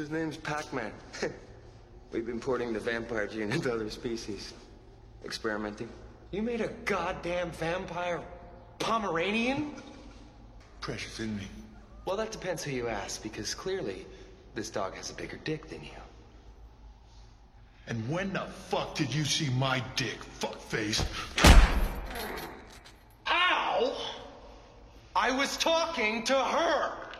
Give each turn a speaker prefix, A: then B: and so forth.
A: His name's Pac-Man. We've been porting the vampire gene into other species. Experimenting.
B: You made a goddamn vampire Pomeranian?
C: Precious, isn't he?
B: Well, that depends who you ask, because clearly, this dog has a bigger dick than you.
C: And when the fuck did you see my dick, fuckface?
B: Ow! I was talking to her!